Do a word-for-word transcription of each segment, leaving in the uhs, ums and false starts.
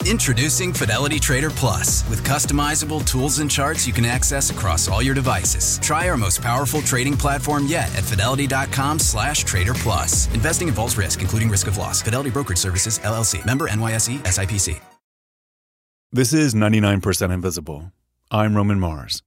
Introducing Fidelity Trader Plus. With customizable tools and charts you can access across all your devices. Try our most powerful trading platform yet at fidelity.com slash trader plus. Investing involves risk, including risk of loss. Fidelity Brokerage Services, L L C. Member N Y S E, S I P C. This is ninety-nine percent Invisible. I'm Roman Mars.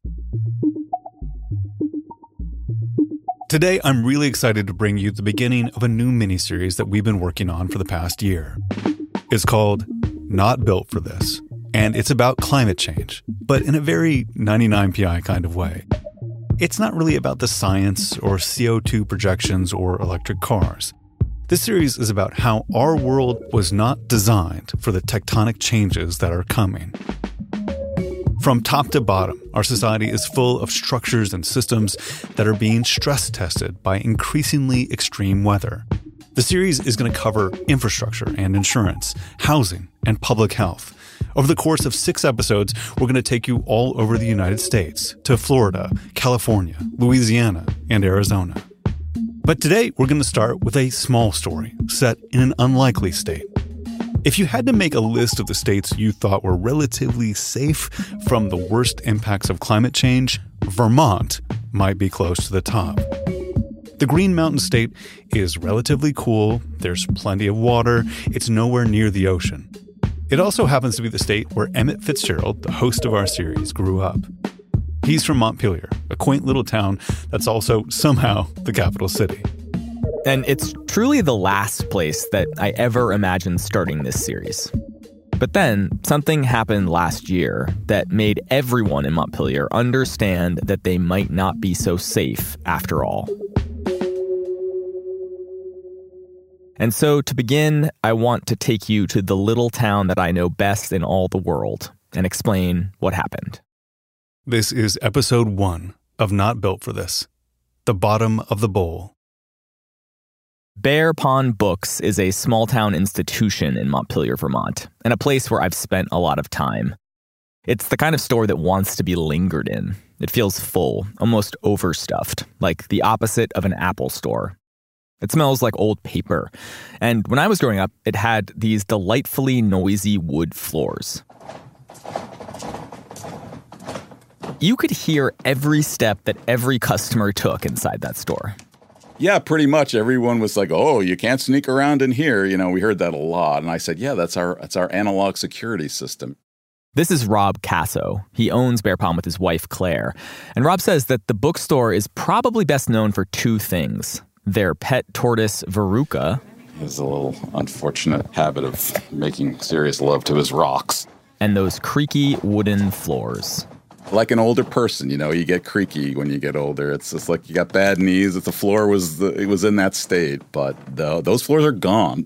Today, I'm really excited to bring you the beginning of a new miniseries that we've been working on for the past year. It's called Not Built for This, and it's about climate change, but in a very ninety-nine P I kind of way. It's not really about the science or C O two projections or electric cars. This series is about how our world was not designed for the tectonic changes that are coming. From top to bottom, our society is full of structures and systems that are being stress tested by increasingly extreme weather. The series is going to cover infrastructure and insurance, housing, and public health. Over the course of six episodes, we're going to take you all over the United States, to Florida, California, Louisiana, and Arizona. But today, we're going to start with a small story set in an unlikely state. If you had to make a list of the states you thought were relatively safe from the worst impacts of climate change, Vermont might be close to the top. The Green Mountain State is relatively cool, there's plenty of water, it's nowhere near the ocean. It also happens to be the state where Emmett Fitzgerald, the host of our series, grew up. He's from Montpelier, a quaint little town that's also somehow the capital city. And it's truly the last place that I ever imagined starting this series. But then something happened last year that made everyone in Montpelier understand that they might not be so safe after all. And so to begin, I want to take you to the little town that I know best in all the world and explain what happened. This is episode one of Not Built for This, The Bottom of the Bowl. Bear Pond Books is a small-town institution in Montpelier, Vermont, and a place where I've spent a lot of time. It's the kind of store that wants to be lingered in. It feels full, almost overstuffed, like the opposite of an Apple store. It smells like old paper, and when I was growing up, it had these delightfully noisy wood floors. You could hear every step that every customer took inside that store. Yeah, pretty much. Everyone was like, oh, you can't sneak around in here. You know, we heard that a lot. And I said, yeah, that's our that's our analog security system. This is Rob Casso. He owns Bear Pond with his wife, Claire. And Rob says that the bookstore is probably best known for two things. Their pet tortoise, Veruca. He has a little unfortunate habit of making serious love to his rocks. And those creaky wooden floors. Like an older person, you know, you get creaky when you get older. It's just like you got bad knees. The floor was the, it was in that state, but the, those floors are gone.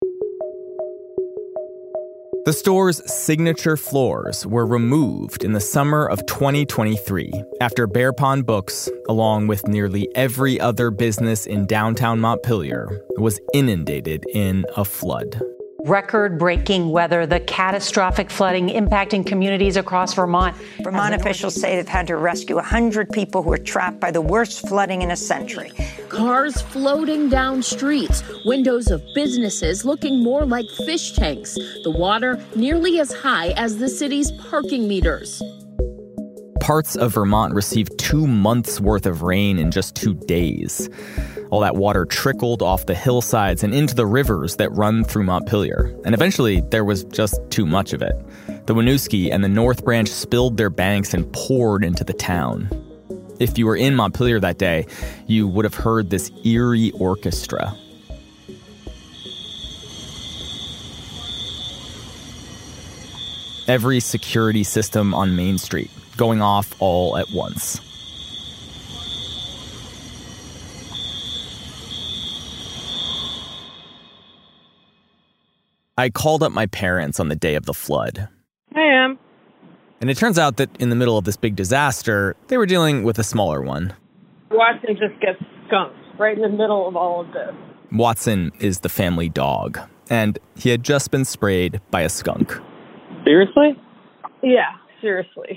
The store's signature floors were removed in the summer of twenty twenty-three after Bear Pond Books, along with nearly every other business in downtown Montpelier, was inundated in a flood. Record-breaking weather, the catastrophic flooding impacting communities across Vermont. Vermont officials say they've had to rescue one hundred people who were trapped by the worst flooding in a century. Cars floating down streets, windows of businesses looking more like fish tanks, the water nearly as high as the city's parking meters. Parts of Vermont received two months' worth of rain in just two days. All that water trickled off the hillsides and into the rivers that run through Montpelier. And eventually, there was just too much of it. The Winooski and the North Branch spilled their banks and poured into the town. If you were in Montpelier that day, you would have heard this eerie orchestra. Every security system on Main Street going off all at once. I called up my parents on the day of the flood. I am. And it turns out that in the middle of this big disaster, they were dealing with a smaller one. Watson just gets skunked right in the middle of all of this. Watson is the family dog, and he had just been sprayed by a skunk. Seriously? Yeah, seriously.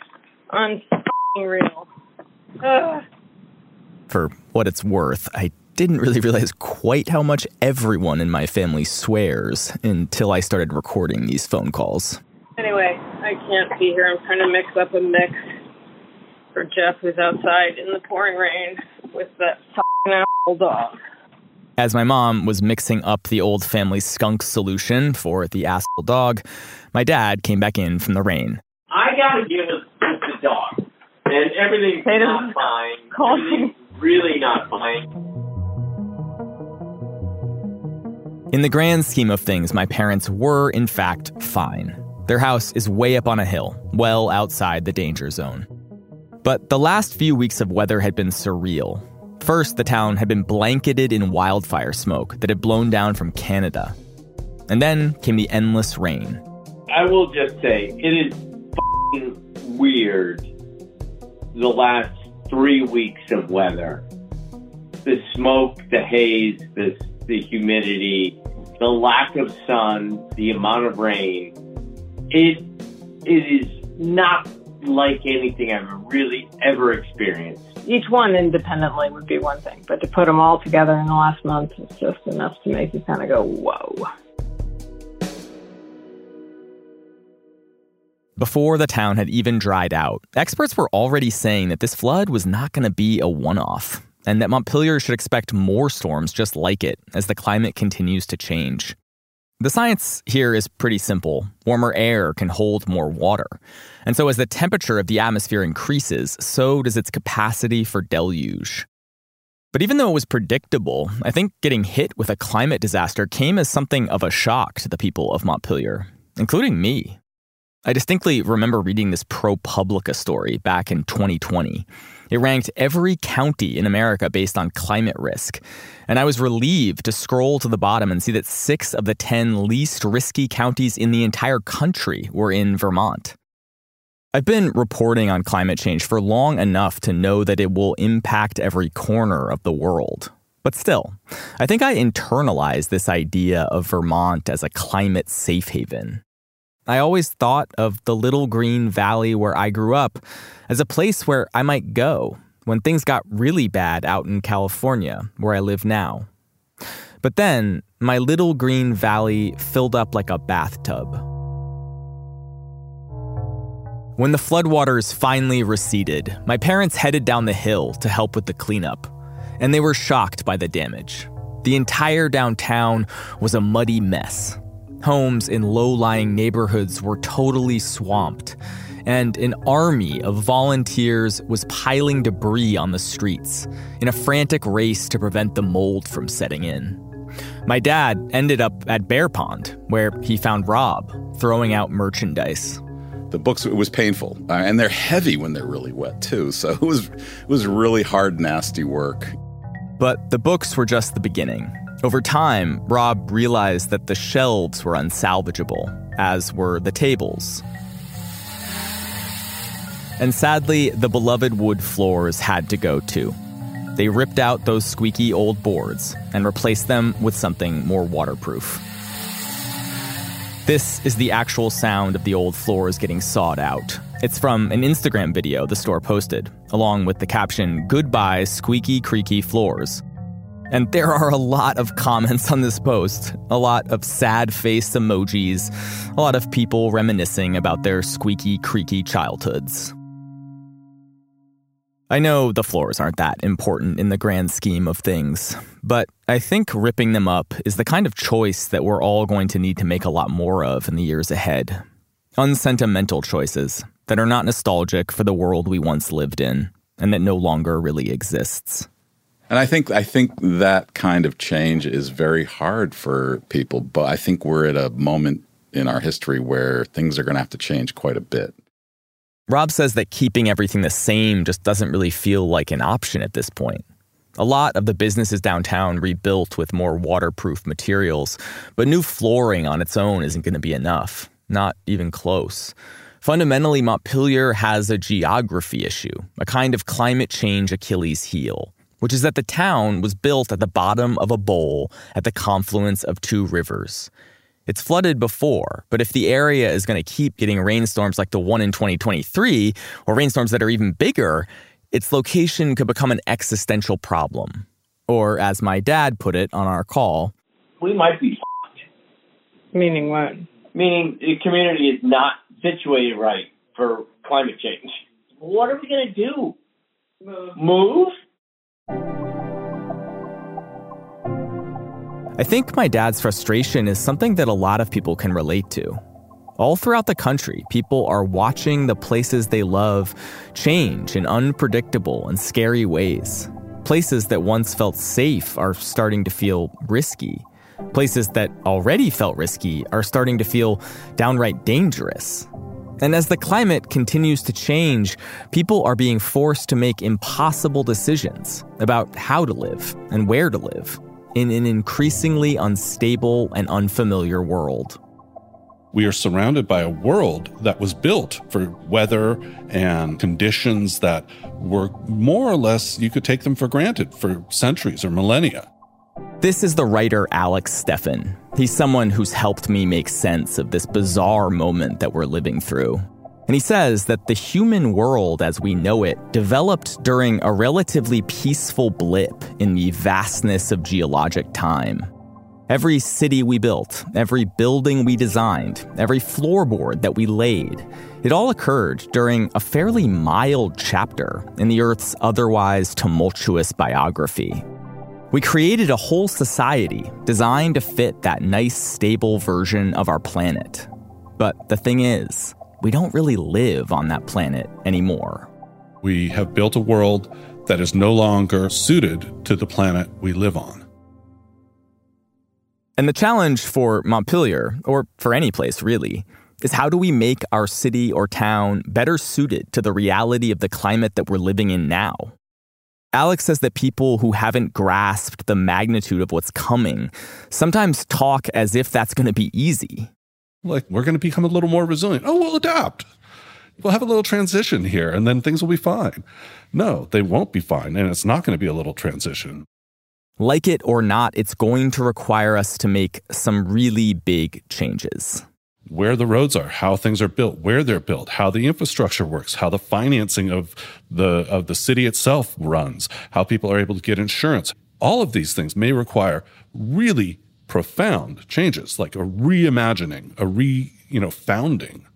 Un-f***ing real. Ugh. For what it's worth, I didn't really realize quite how much everyone in my family swears until I started recording these phone calls. Anyway, I can't be here. I'm trying to mix up a mix for Jeff, who's outside in the pouring rain with that f***ing asshole dog. As my mom was mixing up the old family skunk solution for the asshole dog, my dad came back in from the rain. I gotta give it to the dog. And everything's They not don't fine. call Everything's really not fine. In the grand scheme of things, my parents were, in fact, fine. Their house is way up on a hill, well outside the danger zone. But the last few weeks of weather had been surreal. First, the town had been blanketed in wildfire smoke that had blown down from Canada. And then came the endless rain. I will just say, it is f***ing weird, the last three weeks of weather. The smoke, the haze, the, the humidity, the lack of sun, the amount of rain. It It is not like anything I've really ever experienced. Each one independently would be one thing, but to put them all together in the last month is just enough to make you kind of go, whoa. Before the town had even dried out, experts were already saying that this flood was not going to be a one-off, and that Montpelier should expect more storms just like it as the climate continues to change. The science here is pretty simple. Warmer air can hold more water. And so as the temperature of the atmosphere increases, so does its capacity for deluge. But even though it was predictable, I think getting hit with a climate disaster came as something of a shock to the people of Montpelier, including me. I distinctly remember reading this ProPublica story back in twenty twenty. It ranked every county in America based on climate risk. And I was relieved to scroll to the bottom and see that six of the ten least risky counties in the entire country were in Vermont. I've been reporting on climate change for long enough to know that it will impact every corner of the world. But still, I think I internalized this idea of Vermont as a climate safe haven. I always thought of the little green valley where I grew up as a place where I might go when things got really bad out in California, where I live now. But then, my little green valley filled up like a bathtub. When the floodwaters finally receded, my parents headed down the hill to help with the cleanup, and they were shocked by the damage. The entire downtown was a muddy mess. Homes in low-lying neighborhoods were totally swamped, and an army of volunteers was piling debris on the streets in a frantic race to prevent the mold from setting in. My dad ended up at Bear Pond, where he found Rob throwing out merchandise. The books, it was painful, uh, and they're heavy when they're really wet, too, so it was, it was really hard, nasty work. But the books were just the beginning. Over time, Rob realized that the shelves were unsalvageable, as were the tables. And sadly, the beloved wood floors had to go too. They ripped out those squeaky old boards and replaced them with something more waterproof. This is the actual sound of the old floors getting sawed out. It's from an Instagram video the store posted, along with the caption, "Goodbye, squeaky, creaky floors." And there are a lot of comments on this post, a lot of sad-face emojis, a lot of people reminiscing about their squeaky, creaky childhoods. I know the floors aren't that important in the grand scheme of things, but I think ripping them up is the kind of choice that we're all going to need to make a lot more of in the years ahead. Unsentimental choices that are not nostalgic for the world we once lived in and that no longer really exists. And I think I think that kind of change is very hard for people, but I think we're at a moment in our history where things are going to have to change quite a bit. Rob says that keeping everything the same just doesn't really feel like an option at this point. A lot of the businesses downtown rebuilt with more waterproof materials, but new flooring on its own isn't going to be enough, not even close. Fundamentally, Montpelier has a geography issue, a kind of climate change Achilles heel, which is that the town was built at the bottom of a bowl at the confluence of two rivers. It's flooded before, but if the area is going to keep getting rainstorms like the one in twenty twenty-three, or rainstorms that are even bigger, its location could become an existential problem. Or, as my dad put it on our call, we might be f***ed. Meaning what? Meaning the community is not situated right for climate change. What are we going to do? Move? Move? I think my dad's frustration is something that a lot of people can relate to. All throughout the country, people are watching the places they love change in unpredictable and scary ways. Places that once felt safe are starting to feel risky. Places that already felt risky are starting to feel downright dangerous. And as the climate continues to change, people are being forced to make impossible decisions about how to live and where to live in an increasingly unstable and unfamiliar world. We are surrounded by a world that was built for weather and conditions that were more or less, you could take them for granted for centuries or millennia. This is the writer Alex Steffen. He's someone who's helped me make sense of this bizarre moment that we're living through. And he says that the human world as we know it developed during a relatively peaceful blip in the vastness of geologic time. Every city we built, every building we designed, every floorboard that we laid, it all occurred during a fairly mild chapter in the Earth's otherwise tumultuous biography. We created a whole society designed to fit that nice, stable version of our planet. But the thing is, we don't really live on that planet anymore. We have built a world that is no longer suited to the planet we live on. And the challenge for Montpelier, or for any place really, is how do we make our city or town better suited to the reality of the climate that we're living in now? Alex says that people who haven't grasped the magnitude of what's coming sometimes talk as if that's going to be easy. Like, we're going to become a little more resilient. Oh, we'll adapt. We'll have a little transition here, and then things will be fine. No, they won't be fine, and it's not going to be a little transition. Like it or not, it's going to require us to make some really big changes. Where the roads are, how things are built, where they're built, how the infrastructure works, how the financing of the of the city itself runs, how people are able to get insurance. All of these things may require really profound changes, like a reimagining, a re, you know, founding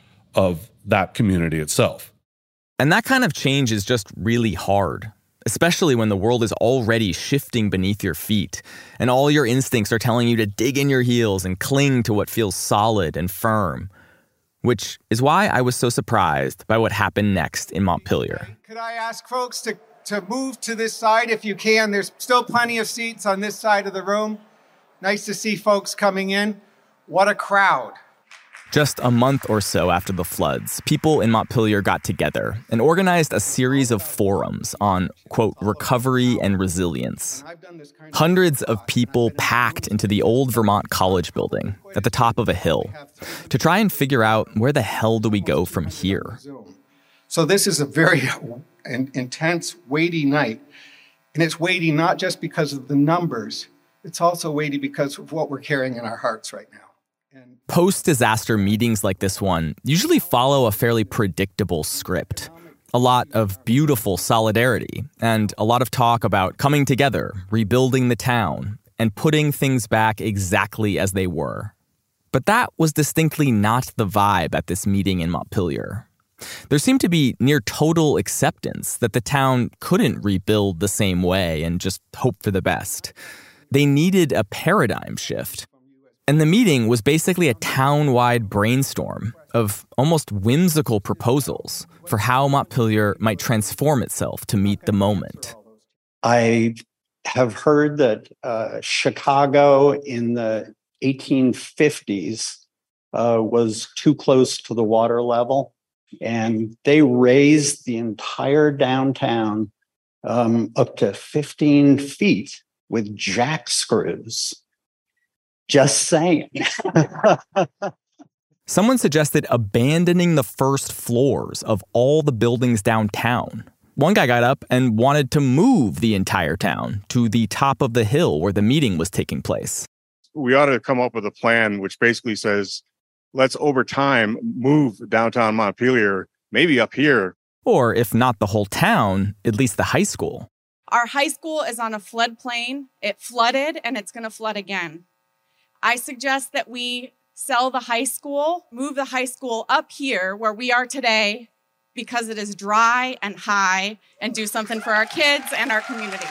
of that community itself. And that kind of change is just really hard, especially when the world is already shifting beneath your feet and all your instincts are telling you to dig in your heels and cling to what feels solid and firm, which is why I was so surprised by what happened next in Montpelier. Could I ask folks to, to move to this side if you can? There's still plenty of seats on this side of the room. Nice to see folks coming in. What a crowd. Just a month or so after the floods, people in Montpelier got together and organized a series of forums on, quote, recovery and resilience. Hundreds of people packed into the old Vermont College building at the top of a hill to try and figure out where the hell do we go from here. So this is a very intense, weighty night. And it's weighty not just because of the numbers, it's also weighty because of what we're carrying in our hearts right now. Post-disaster meetings like this one usually follow a fairly predictable script. A lot of beautiful solidarity and a lot of talk about coming together, rebuilding the town, and putting things back exactly as they were. But that was distinctly not the vibe at this meeting in Montpelier. There seemed to be near total acceptance that the town couldn't rebuild the same way and just hope for the best. They needed a paradigm shift. And the meeting was basically a town-wide brainstorm of almost whimsical proposals for how Montpelier might transform itself to meet the moment. I have heard that uh, Chicago in the eighteen fifties uh, was too close to the water level, and they raised the entire downtown um, up to fifteen feet with jack screws. Just saying. Someone suggested abandoning the first floors of all the buildings downtown. One guy got up and wanted to move the entire town to the top of the hill where the meeting was taking place. We ought to come up with a plan which basically says, let's over time move downtown Montpelier, maybe up here. Or if not the whole town, at least the high school. Our high school is on a floodplain. It flooded, and it's going to flood again. I suggest that we sell the high school, move the high school up here where we are today because it is dry and high, and do something for our kids and our community.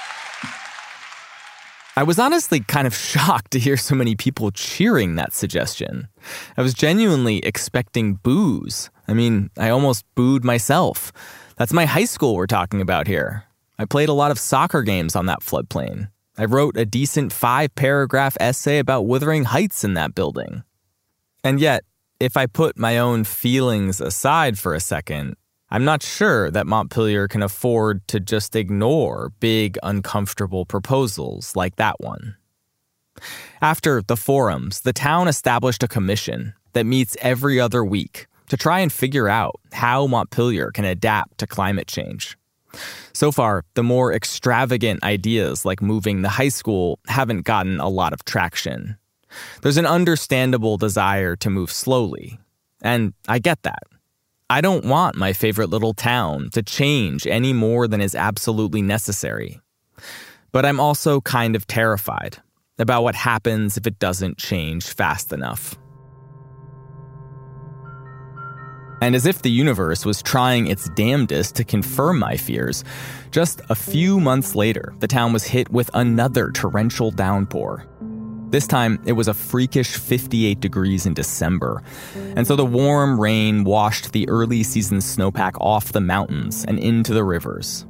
I was honestly kind of shocked to hear so many people cheering that suggestion. I was genuinely expecting boos. I mean, I almost booed myself. That's my high school we're talking about here. I played a lot of soccer games on that floodplain. I wrote a decent five-paragraph essay about Wuthering Heights in that building. And yet, if I put my own feelings aside for a second, I'm not sure that Montpelier can afford to just ignore big, uncomfortable proposals like that one. After the forums, the town established a commission that meets every other week to try and figure out how Montpelier can adapt to climate change. So far, the more extravagant ideas like moving the high school haven't gotten a lot of traction. There's an understandable desire to move slowly, and I get that. I don't want my favorite little town to change any more than is absolutely necessary. But I'm also kind of terrified about what happens if it doesn't change fast enough. And as if the universe was trying its damnedest to confirm my fears, just a few months later, the town was hit with another torrential downpour. This time, it was a freakish fifty-eight degrees in December, and so the warm rain washed the early season snowpack off the mountains and into the rivers.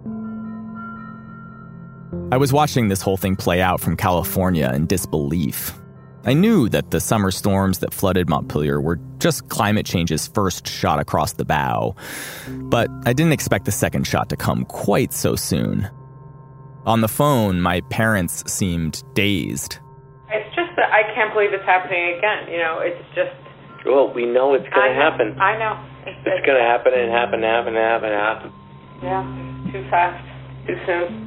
I was watching this whole thing play out from California in disbelief. I knew that the summer storms that flooded Montpelier were just climate change's first shot across the bow, but I didn't expect the second shot to come quite so soon. On the phone, my parents seemed dazed. It's just that I can't believe it's happening again. You know, it's just... Well, we know it's going to happen. I know. It's, it's, it's going to happen and happen and happen and happen and happen. Yeah, too fast, too soon.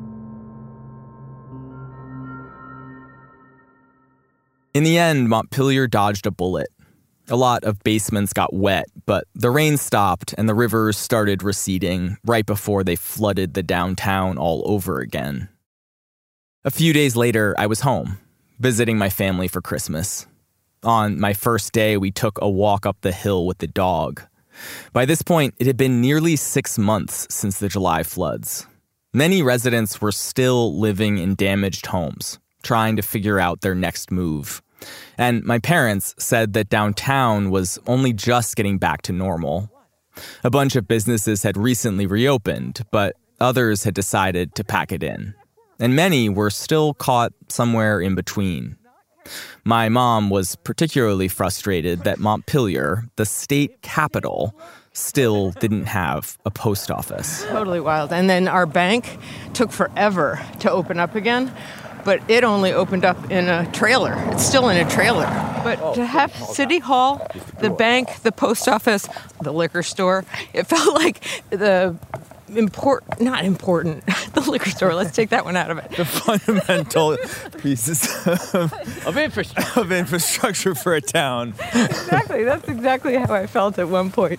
In the end, Montpelier dodged a bullet. A lot of basements got wet, but the rain stopped and the rivers started receding right before they flooded the downtown all over again. A few days later, I was home, visiting my family for Christmas. On my first day, we took a walk up the hill with the dog. By this point, it had been nearly six months since the July floods. Many residents were still living in damaged homes, trying to figure out their next move. And my parents said that downtown was only just getting back to normal. A bunch of businesses had recently reopened, but others had decided to pack it in. And many were still caught somewhere in between. My mom was particularly frustrated that Montpelier, the state capital, still didn't have a post office. Totally wild. And then our bank took forever to open up again. But it only opened up in a trailer. It's still in a trailer. But to have City Hall, the bank, the post office, the liquor store, it felt like the important, not important, the liquor store, let's take that one out of it. The fundamental pieces of, of, infrastructure. of infrastructure for a town. Exactly, that's exactly how I felt at one point.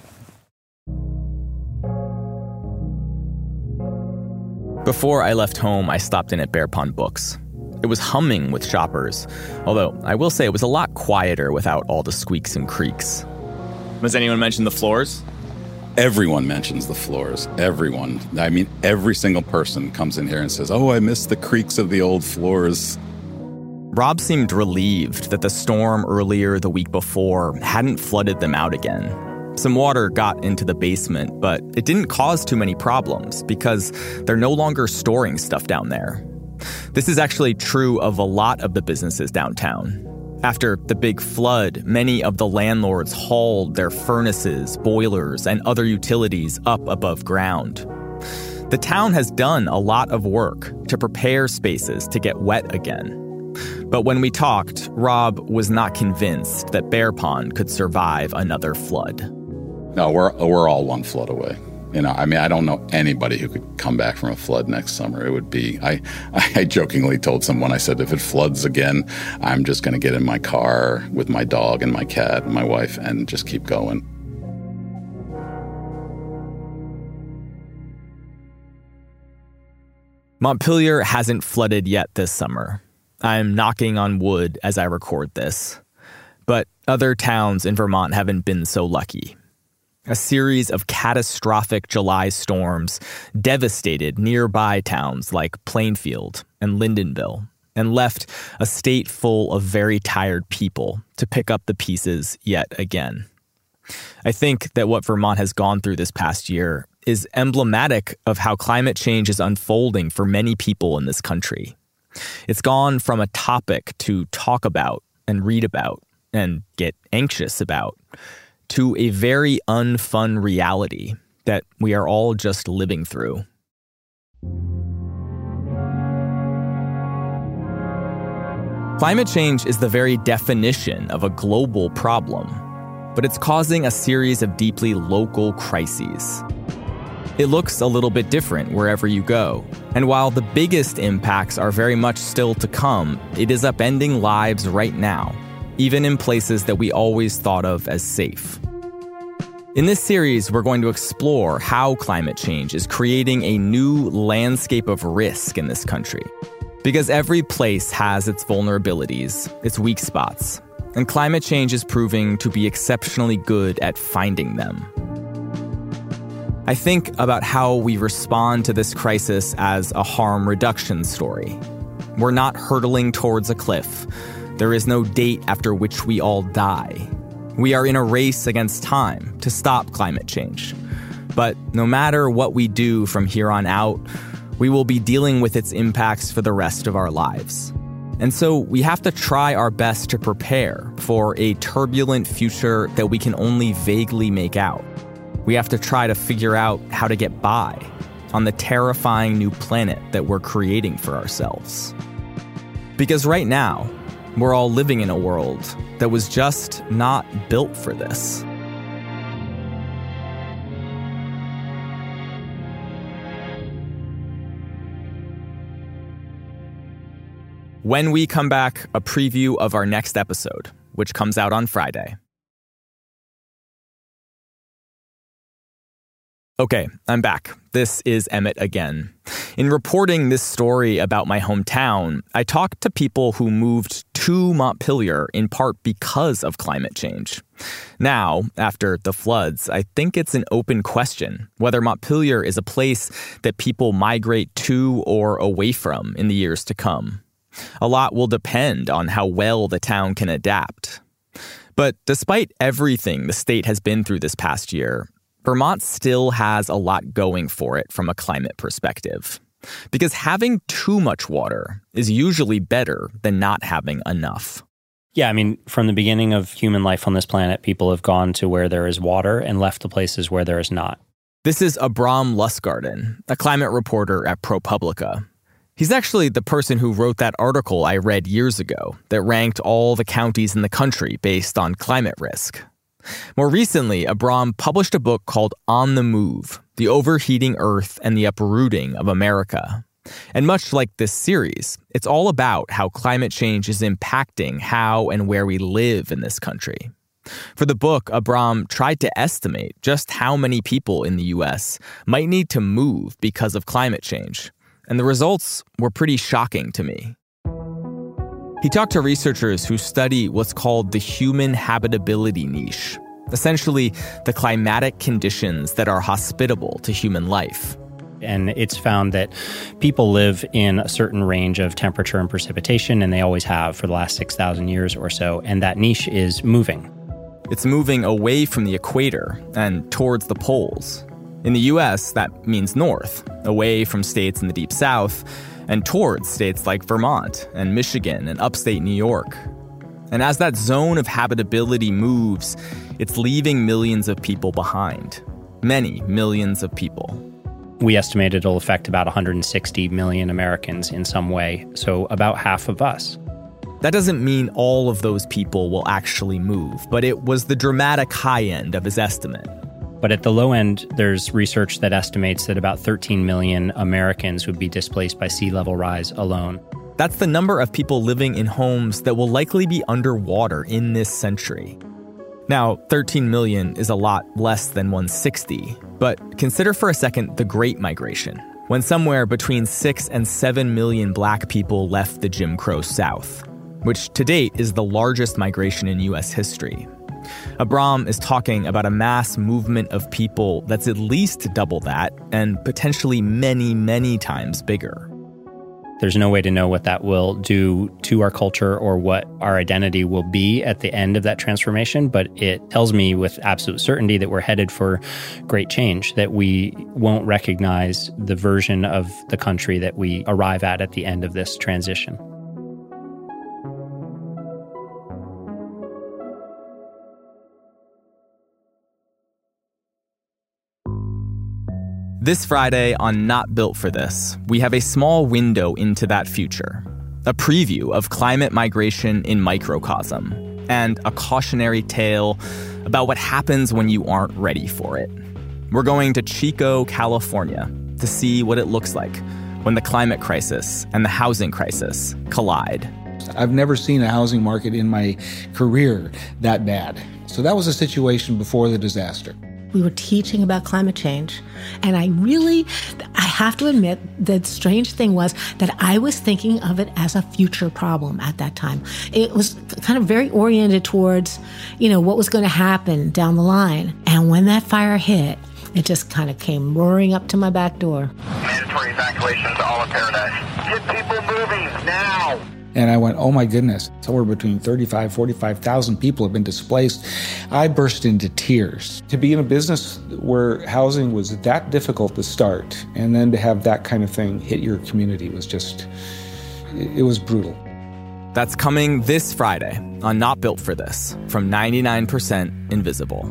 Before I left home, I stopped in at Bear Pond Books. It was humming with shoppers, although I will say it was a lot quieter without all the squeaks and creaks. Has anyone mentioned the floors? Everyone mentions the floors. Everyone. I mean, every single person comes in here and says, oh, I miss the creaks of the old floors. Rob seemed relieved that the storm earlier the week before hadn't flooded them out again. Some water got into the basement, but it didn't cause too many problems because they're no longer storing stuff down there. This is actually true of a lot of the businesses downtown. After the big flood, many of the landlords hauled their furnaces, boilers, and other utilities up above ground. The town has done a lot of work to prepare spaces to get wet again. But when we talked, Rob was not convinced that Bear Pond could survive another flood. No, we're we're all one flood away. You know, I mean, I don't know anybody who could come back from a flood next summer. It would be, I, I jokingly told someone, I said, if it floods again, I'm just going to get in my car with my dog and my cat and my wife and just keep going. Montpelier hasn't flooded yet this summer. I'm knocking on wood as I record this. But other towns in Vermont haven't been so lucky. A series of catastrophic July storms devastated nearby towns like Plainfield and Lyndonville and left a state full of very tired people to pick up the pieces yet again. I think that what Vermont has gone through this past year is emblematic of how climate change is unfolding for many people in this country. It's gone from a topic to talk about and read about and get anxious about to a very unfun reality that we are all just living through. Climate change is the very definition of a global problem, but it's causing a series of deeply local crises. It looks a little bit different wherever you go, and while the biggest impacts are very much still to come, it is upending lives right now, even in places that we always thought of as safe. In this series, we're going to explore how climate change is creating a new landscape of risk in this country. Because every place has its vulnerabilities, its weak spots, and climate change is proving to be exceptionally good at finding them. I think about how we respond to this crisis as a harm reduction story. We're not hurtling towards a cliff. There is no date after which we all die. We are in a race against time to stop climate change. But no matter what we do from here on out, we will be dealing with its impacts for the rest of our lives. And so we have to try our best to prepare for a turbulent future that we can only vaguely make out. We have to try to figure out how to get by on the terrifying new planet that we're creating for ourselves. Because right now, we're all living in a world that was just not built for this. When we come back, a preview of our next episode, which comes out on Friday. Okay, I'm back. This is Emmett again. In reporting this story about my hometown, I talked to people who moved to Montpelier in part because of climate change. Now, after the floods, I think it's an open question whether Montpelier is a place that people migrate to or away from in the years to come. A lot will depend on how well the town can adapt. But despite everything the state has been through this past year, Vermont still has a lot going for it from a climate perspective. Because having too much water is usually better than not having enough. Yeah, I mean, from the beginning of human life on this planet, people have gone to where there is water and left the places where there is not. This is Abram Lustgarten, a climate reporter at ProPublica. He's actually the person who wrote that article I read years ago that ranked all the counties in the country based on climate risk. More recently, Abram published a book called On the Move, The Overheating Earth and the Uprooting of America. And much like this series, it's all about how climate change is impacting how and where we live in this country. For the book, Abram tried to estimate just how many people in the U S might need to move because of climate change. And the results were pretty shocking to me. He talked to researchers who study what's called the human habitability niche, essentially the climatic conditions that are hospitable to human life. And it's found that people live in a certain range of temperature and precipitation, and they always have for the last six thousand years or so, and that niche is moving. It's moving away from the equator and towards the poles. In the U S, that means north, away from states in the deep south, and towards states like Vermont and Michigan and upstate New York. And as that zone of habitability moves, it's leaving millions of people behind. Many millions of people. We estimate it'll affect about one hundred sixty million Americans in some way, so about half of us. That doesn't mean all of those people will actually move, but it was the dramatic high end of his estimate. But at the low end, there's research that estimates that about thirteen million Americans would be displaced by sea level rise alone. That's the number of people living in homes that will likely be underwater in this century. Now, thirteen million is a lot less than one hundred sixty, but consider for a second the Great Migration, when somewhere between six and seven million black people left the Jim Crow South, which to date is the largest migration in U S history. Abram is talking about a mass movement of people that's at least double that and potentially many, many times bigger. There's no way to know what that will do to our culture or what our identity will be at the end of that transformation, but it tells me with absolute certainty that we're headed for great change, that we won't recognize the version of the country that we arrive at at the end of this transition. This Friday on Not Built for This, we have a small window into that future, a preview of climate migration in microcosm, and a cautionary tale about what happens when you aren't ready for it. We're going to Chico, California, to see what it looks like when the climate crisis and the housing crisis collide. I've never seen a housing market in my career that bad. So that was a situation before the disaster. We were teaching about climate change. And I really, I have to admit, the strange thing was that I was thinking of it as a future problem at that time. It was kind of very oriented towards, you know, what was going to happen down the line. And when that fire hit, it just kind of came roaring up to my back door. Mandatory evacuations all of Paradise. Get people moving now. And I went, oh my goodness, somewhere between thirty-five, forty-five thousand people have been displaced. I burst into tears. To be in a business where housing was that difficult to start, and then to have that kind of thing hit your community was just, it was brutal. That's coming this Friday on Not Built for This from ninety-nine percent Invisible.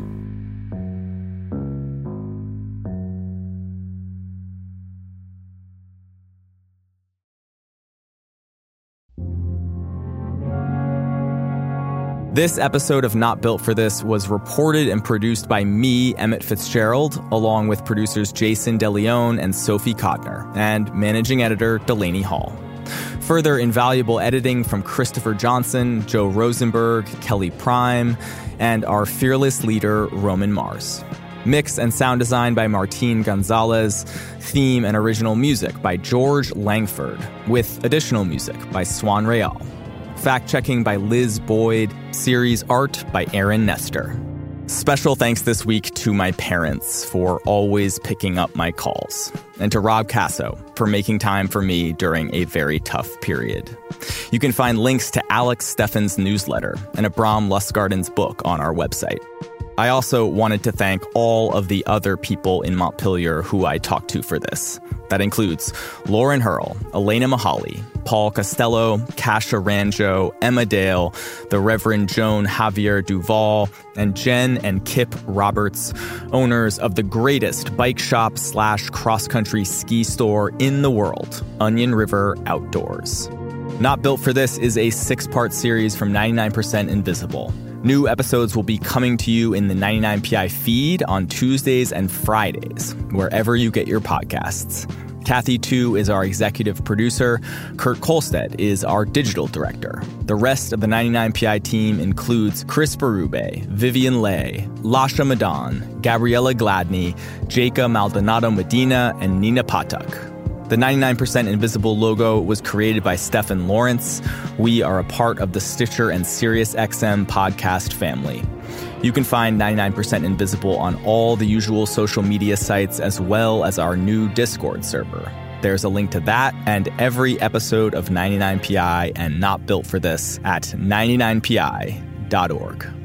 This episode of Not Built for This was reported and produced by me, Emmett Fitzgerald, along with producers Jason DeLeon and Sophie Codner, and managing editor Delaney Hall. Further invaluable editing from Christopher Johnson, Joe Rosenberg, Kelly Prime, and our fearless leader, Roman Mars. Mix and sound design by Martín Gonzalez. Theme and original music by George Langford, with additional music by Swan Real. Fact-checking by Liz Boyd. Series art by Aaron Nestor. Special thanks this week to my parents for always picking up my calls, and to Rob Casso for making time for me during a very tough period. You can find links to Alex Steffen's newsletter and Abram Lustgarten's book on our website. I also wanted to thank all of the other people in Montpelier who I talked to for this. That includes Lauren Hurl, Elena Mahali, Paul Costello, Kasha Ranjo, Emma Dale, the Reverend Joan Javier Duval, and Jen and Kip Roberts, owners of the greatest bike shop slash cross-country ski store in the world, Onion River Outdoors. Not Built for This is a six-part series from ninety-nine percent Invisible. New episodes will be coming to you in the ninety-nine P I feed on Tuesdays and Fridays, wherever you get your podcasts. Kathy Tu is our executive producer. Kurt Kolstad is our digital director. The rest of the ninety-nine P I team includes Chris Berube, Vivian Leigh, Lasha Madan, Gabriella Gladney, Jacob Maldonado Medina, and Nina Patak. The ninety-nine percent Invisible logo was created by Stephen Lawrence. We are a part of the Stitcher and SiriusXM podcast family. You can find ninety-nine percent Invisible on all the usual social media sites, as well as our new Discord server. There's a link to that and every episode of ninety-nine P I and Not Built for This at ninety-nine P I dot org.